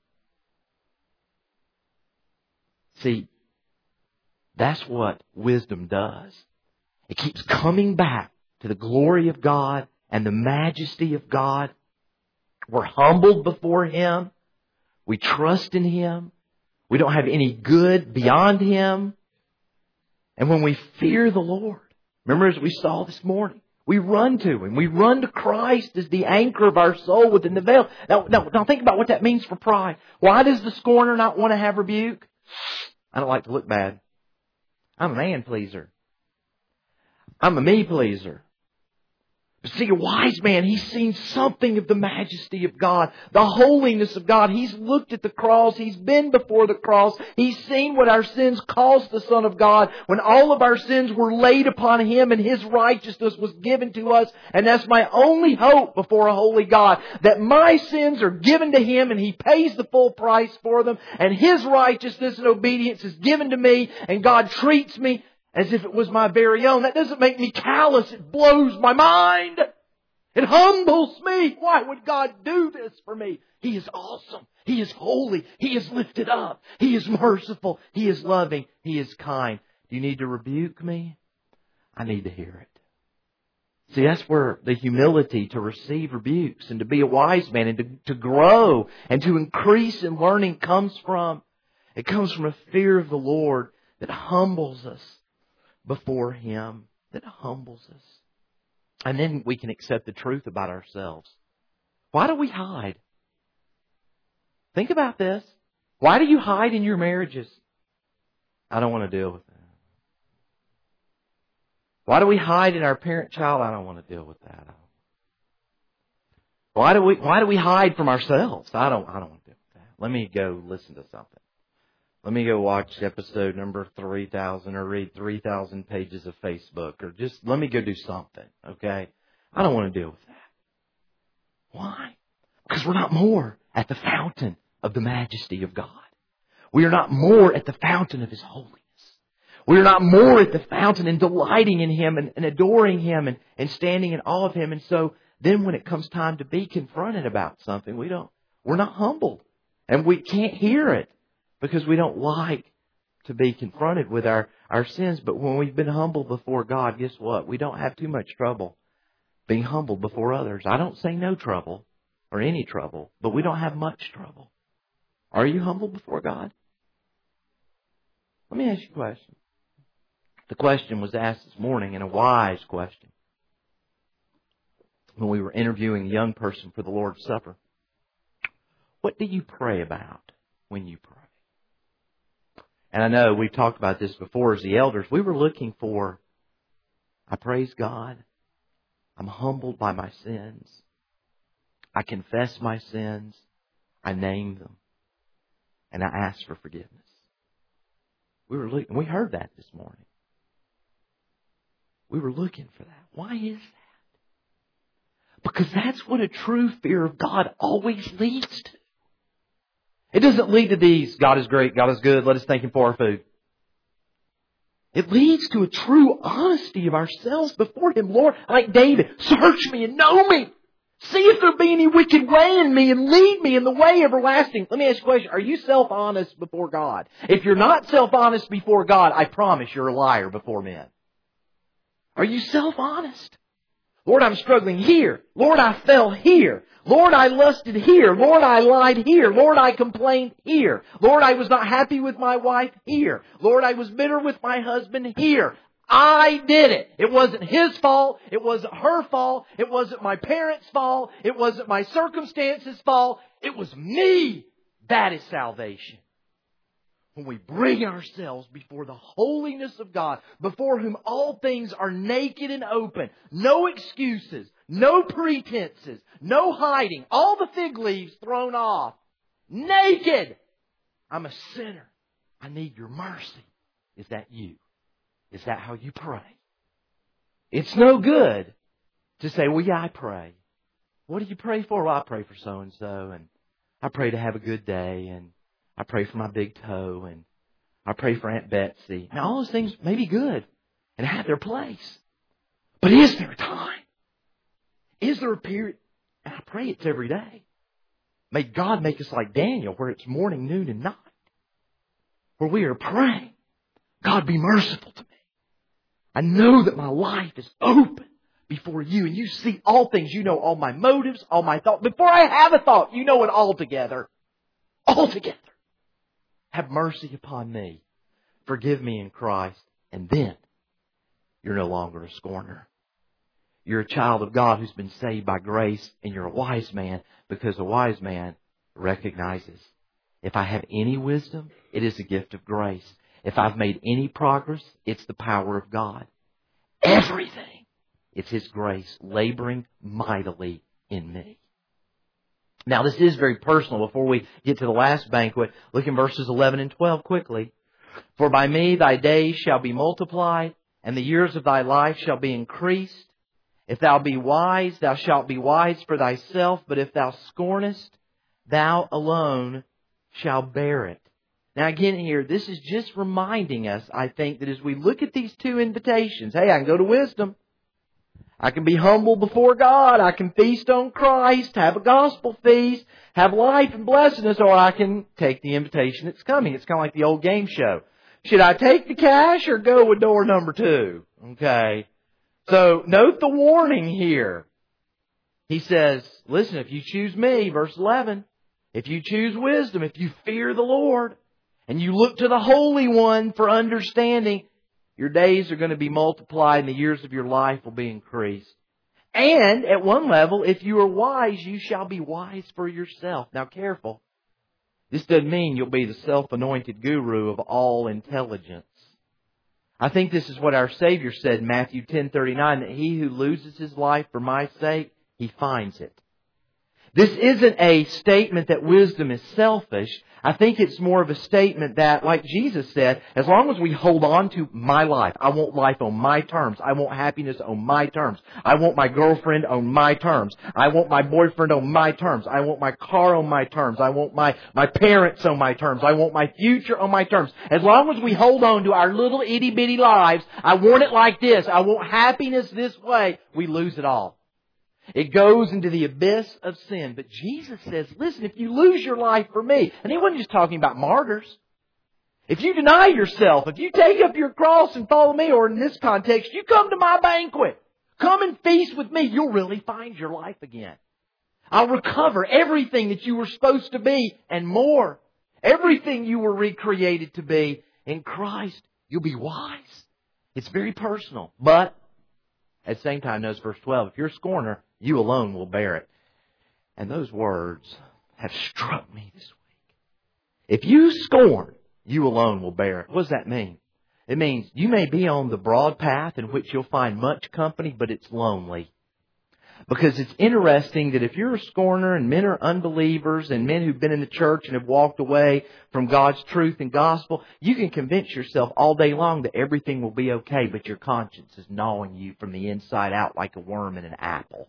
See, that's what wisdom does. It keeps coming back to the glory of God and the majesty of God. We're humbled before Him. We trust in Him. We don't have any good beyond Him. And when we fear the Lord, remember as we saw this morning, we run to Him. We run to Christ as the anchor of our soul within the veil. Now think about what that means for pride. Why does the scorner not want to have rebuke? I don't like to look bad. I'm a man pleaser. I'm a me pleaser. But see, a wise man, he's seen something of the majesty of God, the holiness of God. He's looked at the cross. He's been before the cross. He's seen what our sins cost the Son of God when all of our sins were laid upon Him and His righteousness was given to us. And that's my only hope before a holy God, that my sins are given to Him and He pays the full price for them. And His righteousness and obedience is given to me, and God treats me as if it was my very own. That doesn't make me callous. It blows my mind. It humbles me. Why would God do this for me? He is awesome. He is holy. He is lifted up. He is merciful. He is loving. He is kind. Do you need to rebuke me? I need to hear it. See, that's where the humility to receive rebukes and to be a wise man and to grow and to increase in learning comes from. It comes from a fear of the Lord that humbles us before Him, that humbles us. And then we can accept the truth about ourselves. Why do we hide? Think about this. Why do you hide in your marriages? I don't want to deal with that. Why do we hide in our parent-child? I don't want to deal with that. Why do we hide from ourselves? I don't want to deal with that. Let me go listen to something. Let me go watch episode number 3,000 or read 3,000 pages of Facebook, or just let me go do something, okay? I don't want to deal with that. Why? Because we're not more at the fountain of the majesty of God. We are not more at the fountain of His holiness. We are not more at the fountain and delighting in Him and adoring Him and standing in awe of Him. And so then when it comes time to be confronted about something, we're not humbled. And we can't hear it. Because we don't like to be confronted with our sins. But when we've been humble before God, guess what? We don't have too much trouble being humbled before others. I don't say no trouble or any trouble, but we don't have much trouble. Are you humble before God? Let me ask you a question. The question was asked this morning, and a wise question, when we were interviewing a young person for the Lord's Supper. What do you pray about when you pray? And I know we've talked about this before as the elders. We were looking for, I praise God. I'm humbled by my sins. I confess my sins. I name them. And I ask for forgiveness. We heard that this morning. We were looking for that. Why is that? Because that's what a true fear of God always leads to. It doesn't lead to these, God is great, God is good, let us thank Him for our food. It leads to a true honesty of ourselves before Him. Lord, like David, search me and know me. See if there be any wicked way in me and lead me in the way everlasting. Let me ask you a question. Are you self-honest before God? If you're not self-honest before God, I promise you're a liar before men. Are you self-honest? Lord, I'm struggling here. Lord, I fell here. Lord, I lusted here. Lord, I lied here. Lord, I complained here. Lord, I was not happy with my wife here. Lord, I was bitter with my husband here. I did it. It wasn't his fault. It wasn't her fault. It wasn't my parents' fault. It wasn't my circumstances' fault. It was me. That is salvation. When we bring ourselves before the holiness of God, before whom all things are naked and open, no excuses, no pretenses, no hiding, all the fig leaves thrown off, naked. I'm a sinner. I need your mercy. Is that you? Is that how you pray? It's no good to say, well, yeah, I pray. What do you pray for? Well, I pray for so-and-so, and I pray to have a good day, and I pray for my big toe, and I pray for Aunt Betsy. Now, all those things may be good and have their place. But is there a time? Is there a period? And I pray it's every day. May God make us like Daniel, where it's morning, noon, and night. Where we are praying, God, be merciful to me. I know that my life is open before you, and you see all things. You know all my motives, all my thoughts. Before I have a thought, you know it altogether. Altogether. Have mercy upon me. Forgive me in Christ. And then you're no longer a scorner. You're a child of God who's been saved by grace, and you're a wise man, because a wise man recognizes, if I have any wisdom, it is a gift of grace. If I've made any progress, it's the power of God. Everything, it's His grace laboring mightily in me. Now, this is very personal. Before we get to the last banquet, look in verses 11 and 12 quickly. For by me thy days shall be multiplied, and the years of thy life shall be increased. If thou be wise, thou shalt be wise for thyself, but if thou scornest, thou alone shalt bear it. Now again here, this is just reminding us, I think, that as we look at these two invitations, hey, I can go to wisdom. I can be humble before God. I can feast on Christ, have a gospel feast, have life and blessedness, or I can take the invitation that's coming. It's kind of like the old game show. Should I take the cash or go with door number 2? Okay. So note the warning here. He says, listen, if you choose me, verse 11, if you choose wisdom, if you fear the Lord, and you look to the Holy One for understanding, your days are going to be multiplied and the years of your life will be increased. And at one level, if you are wise, you shall be wise for yourself. Now careful. This doesn't mean you'll be the self-anointed guru of all intelligence. I think this is what our Savior said in Matthew 10:39, that he who loses his life for my sake, he finds it. This isn't a statement that wisdom is selfish. I think it's more of a statement that, like Jesus said, as long as we hold on to my life, I want life on my terms. I want happiness on my terms. I want my girlfriend on my terms. I want my boyfriend on my terms. I want my car on my terms. I want my parents on my terms. I want my future on my terms. As long as we hold on to our little itty-bitty lives, I want it like this. I want happiness this way. We lose it all. It goes into the abyss of sin. But Jesus says, listen, if you lose your life for me, and he wasn't just talking about martyrs. If you deny yourself, if you take up your cross and follow me, or in this context, you come to my banquet. Come and feast with me. You'll really find your life again. I'll recover everything that you were supposed to be and more. Everything you were recreated to be. In Christ, you'll be wise. It's very personal. But at the same time, notice verse 12, if you're a scorner, you alone will bear it. And those words have struck me this week. If you scorn, you alone will bear it. What does that mean? It means you may be on the broad path in which you'll find much company, but it's lonely. Because it's interesting that if you're a scorner and men are unbelievers and men who've been in the church and have walked away from God's truth and gospel, you can convince yourself all day long that everything will be okay, but your conscience is gnawing you from the inside out like a worm in an apple.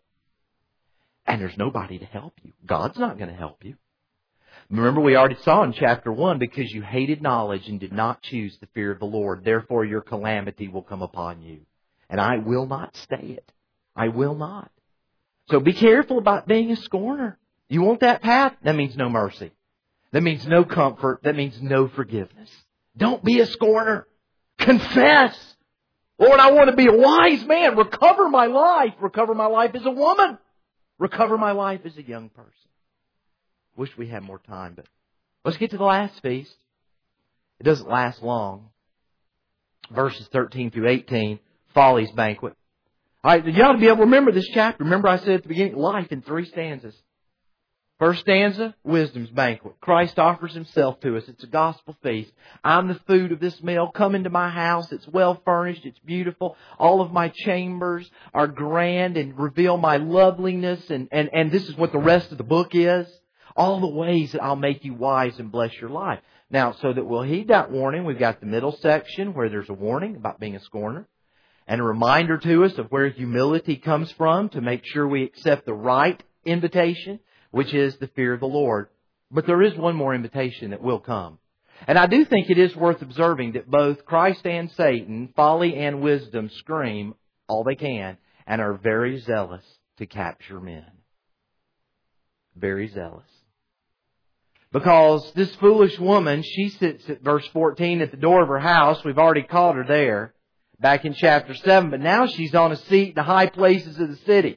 And there's nobody to help you. God's not going to help you. Remember, we already saw in chapter 1, because you hated knowledge and did not choose the fear of the Lord, therefore your calamity will come upon you. And I will not stay it. I will not. So be careful about being a scorner. You want that path? That means no mercy. That means no comfort. That means no forgiveness. Don't be a scorner. Confess. Lord, I want to be a wise man. Recover my life. Recover my life as a woman. Recover my life as a young person. Wish we had more time, but let's get to the last feast. It doesn't last long. Verses 13 through 18, Folly's banquet. All right, you ought to be able to remember this chapter. Remember I said at the beginning, life in 3 stanzas. First stanza, wisdom's banquet. Christ offers Himself to us. It's a gospel feast. I'm the food of this meal. Come into my house. It's well furnished. It's beautiful. All of my chambers are grand and reveal my loveliness. And this is what the rest of the book is. All the ways that I'll make you wise and bless your life. Now, so that we'll heed that warning, we've got the middle section where there's a warning about being a scorner. And a reminder to us of where humility comes from to make sure we accept the right invitation, which is the fear of the Lord. But there is one more invitation that will come. And I do think it is worth observing that both Christ and Satan, folly and wisdom, scream all they can and are very zealous to capture men. Very zealous. Because this foolish woman, she sits at verse 14 at the door of her house. We've already caught her there back in chapter 7. But now she's on a seat in the high places of the city.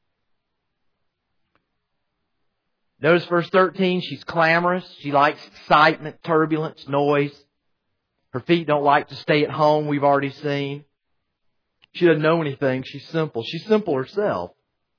Notice verse 13, she's clamorous. She likes excitement, turbulence, noise. Her feet don't like to stay at home, we've already seen. She doesn't know anything. She's simple. She's simple herself.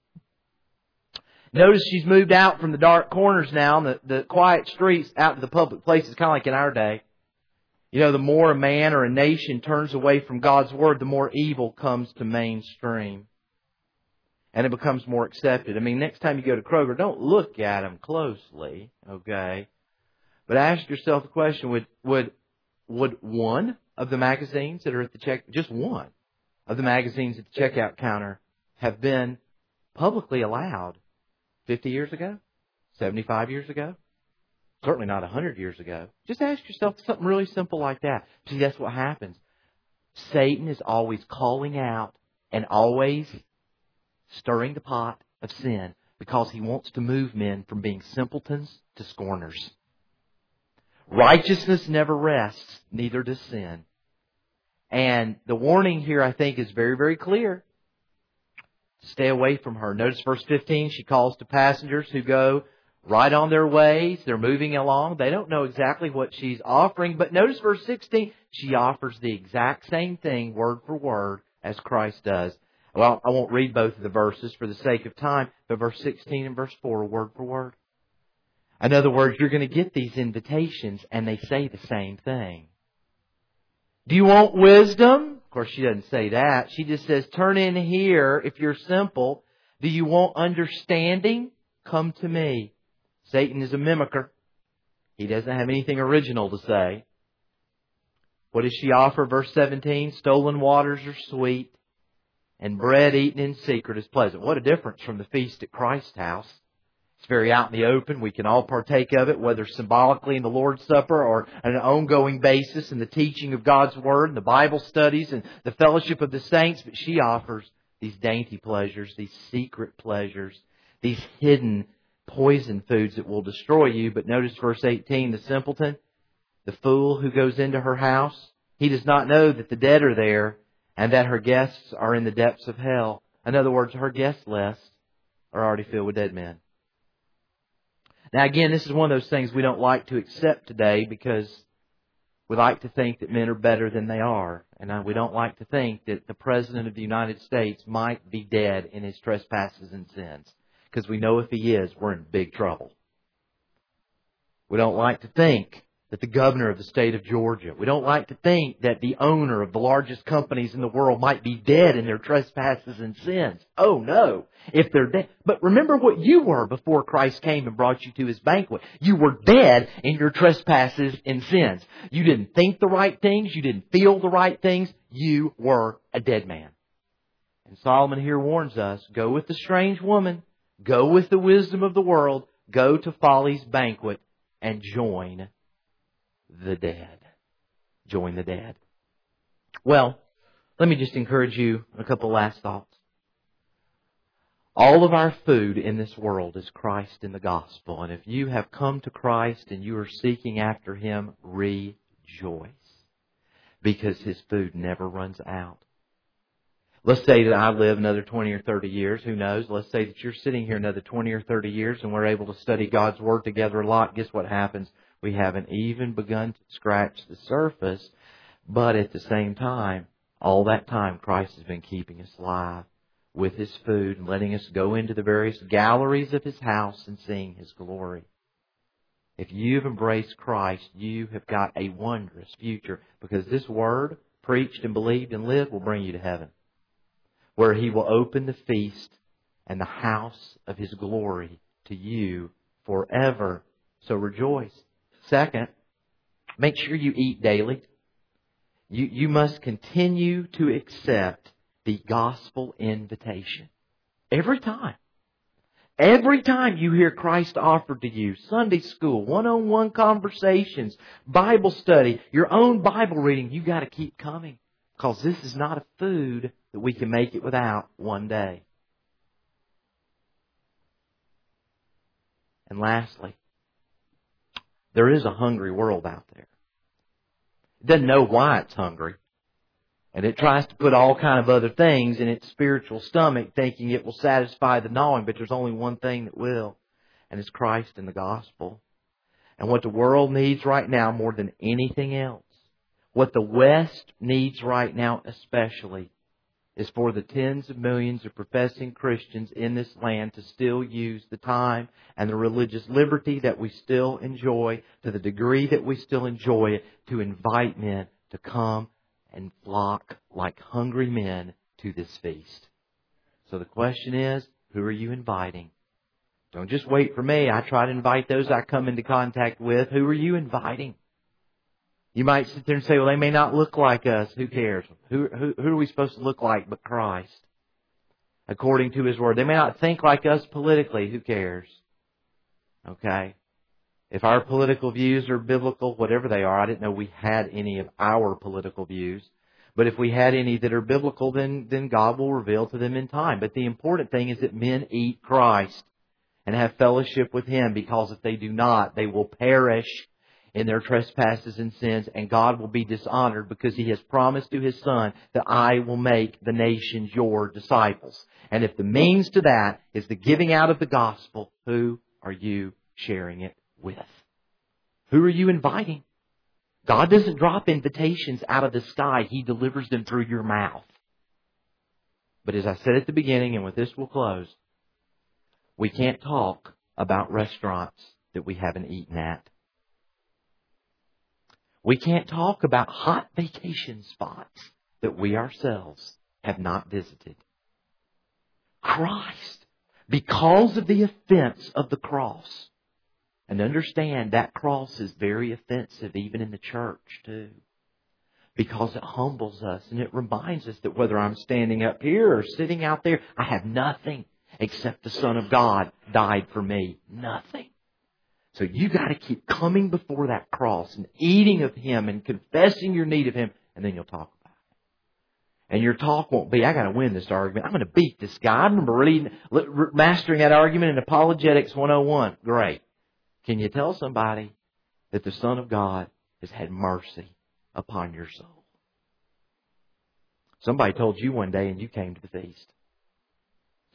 Notice she's moved out from the dark corners now, and the quiet streets out to the public places, kind of like in our day. You know, the more a man or a nation turns away from God's Word, the more evil comes to mainstream. And it becomes more accepted. I mean, next time you go to Kroger, don't look at them closely, okay? But ask yourself the question, would one of the magazines that are at the just one of the magazines at the checkout counter have been publicly allowed 50 years ago? 75 years ago? Certainly not 100 years ago. Just ask yourself something really simple like that. See, that's what happens. Satan is always calling out and always stirring the pot of sin because he wants to move men from being simpletons to scorners. Righteousness never rests, neither does sin. And the warning here, I think, is very, very clear. Stay away from her. Notice verse 15, she calls to passengers who go right on their ways. They're moving along. They don't know exactly what she's offering. But notice verse 16, she offers the exact same thing, word for word, as Christ does. Well, I won't read both of the verses for the sake of time, but verse 16 and verse 4 are word for word. In other words, you're going to get these invitations, and they say the same thing. Do you want wisdom? Of course, she doesn't say that. She just says, turn in here if you're simple. Do you want understanding? Come to me. Satan is a mimicker. He doesn't have anything original to say. What does she offer? Verse 17, stolen waters are sweet, and bread eaten in secret is pleasant. What a difference from the feast at Christ's house. It's very out in the open. We can all partake of it, whether symbolically in the Lord's Supper or on an ongoing basis in the teaching of God's Word and the Bible studies and the fellowship of the saints. But she offers these dainty pleasures, these secret pleasures, these hidden poison foods that will destroy you. But notice verse 18, the simpleton, the fool who goes into her house, he does not know that the dead are there and that her guests are in the depths of hell. In other words, her guest lists are already filled with dead men. Now again, this is one of those things we don't like to accept today because we like to think that men are better than they are. And we don't like to think that the President of the United States might be dead in his trespasses and sins. Because we know if he is, we're in big trouble. We don't like to think that the governor of the state of Georgia, we don't like to think that the owner of the largest companies in the world might be dead in their trespasses and sins. Oh no, if they're dead. But remember what you were before Christ came and brought you to His banquet. You were dead in your trespasses and sins. You didn't think the right things. You didn't feel the right things. You were a dead man. And Solomon here warns us, go with the strange woman, go with the wisdom of the world, go to folly's banquet and join the dead. Join the dead. Well, let me just encourage you a couple last thoughts. All of our food in this world is Christ in the gospel. And if you have come to Christ and you are seeking after Him, rejoice. Because His food never runs out. Let's say that I live another 20 or 30 years. Who knows? Let's say that you're sitting here another 20 or 30 years and we're able to study God's Word together a lot. Guess what happens? We haven't even begun to scratch the surface. But at the same time, all that time, Christ has been keeping us alive with His food and letting us go into the various galleries of His house and seeing His glory. If you've embraced Christ, you have got a wondrous future because this Word, preached and believed and lived, will bring you to heaven, where He will open the feast and the house of His glory to you forever. So rejoice. Second, make sure you eat daily. You must continue to accept the gospel invitation. Every time. Every time you hear Christ offered to you, Sunday school, one-on-one conversations, Bible study, your own Bible reading, you got to keep coming. Because this is not a food that we can make it without one day. And lastly, there is a hungry world out there. It doesn't know why it's hungry. And it tries to put all kind of other things in its spiritual stomach thinking it will satisfy the gnawing. But there's only one thing that will. And it's Christ and the gospel. And what the world needs right now more than anything else, what the West needs right now especially, is for the tens of millions of professing Christians in this land to still use the time and the religious liberty that we still enjoy, to the degree that we still enjoy it, to invite men to come and flock like hungry men to this feast. So the question is, who are you inviting? Don't just wait for me. I try to invite those I come into contact with. Who are you inviting? You might sit there and say, well, they may not look like us. Who cares? Who are we supposed to look like but Christ? According to His Word. They may not think like us politically. Who cares? Okay? If our political views are biblical, whatever they are, I didn't know we had any of our political views. But if we had any that are biblical, then God will reveal to them in time. But the important thing is that men eat Christ and have fellowship with Him, because if they do not, they will perish in their trespasses and sins, and God will be dishonored, because He has promised to His Son that I will make the nations your disciples. And if the means to that is the giving out of the gospel, who are you sharing it with? Who are you inviting? God doesn't drop invitations out of the sky. He delivers them through your mouth. But as I said at the beginning, and with this we'll close, we can't talk about restaurants that we haven't eaten at. We can't talk about hot vacation spots that we ourselves have not visited. Christ, because of the offense of the cross, and understand that cross is very offensive even in the church too, because it humbles us and it reminds us that whether I'm standing up here or sitting out there, I have nothing except the Son of God died for me. Nothing. So you got to keep coming before that cross and eating of Him and confessing your need of Him, and then you'll talk about it. And your talk won't be, I got to win this argument. I'm going to beat this guy. I remember mastering that argument in Apologetics 101. Great. Can you tell somebody that the Son of God has had mercy upon your soul? Somebody told you one day and you came to the feast.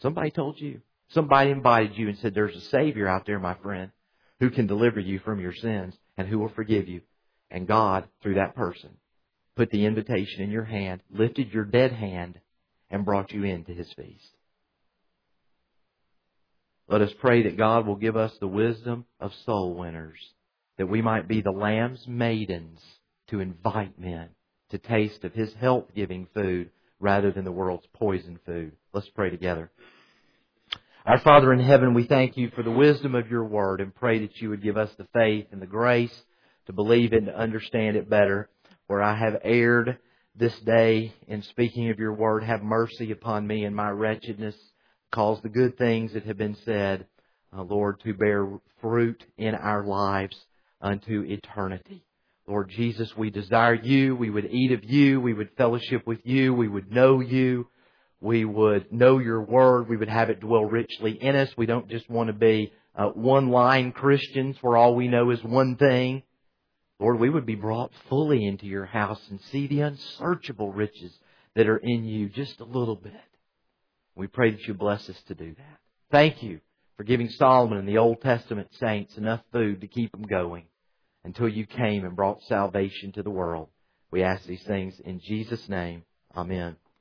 Somebody told you. Somebody invited you and said, there's a Savior out there, my friend, who can deliver you from your sins and who will forgive you. And God, through that person, put the invitation in your hand, lifted your dead hand, and brought you into His feast. Let us pray that God will give us the wisdom of soul winners, that we might be the Lamb's maidens to invite men to taste of His health-giving food rather than the world's poison food. Let's pray together. Our Father in heaven, we thank You for the wisdom of Your Word and pray that You would give us the faith and the grace to believe it and to understand it better. Where I have erred this day in speaking of Your Word, have mercy upon me in my wretchedness. Cause the good things that have been said, Lord, to bear fruit in our lives unto eternity. Lord Jesus, we desire You. We would eat of You. We would fellowship with You. We would know You. We would know Your Word. We would have it dwell richly in us. We don't just want to be one-line Christians where all we know is one thing. Lord, we would be brought fully into Your house and see the unsearchable riches that are in You just a little bit. We pray that You bless us to do that. Thank You for giving Solomon and the Old Testament saints enough food to keep them going until You came and brought salvation to the world. We ask these things in Jesus' name. Amen.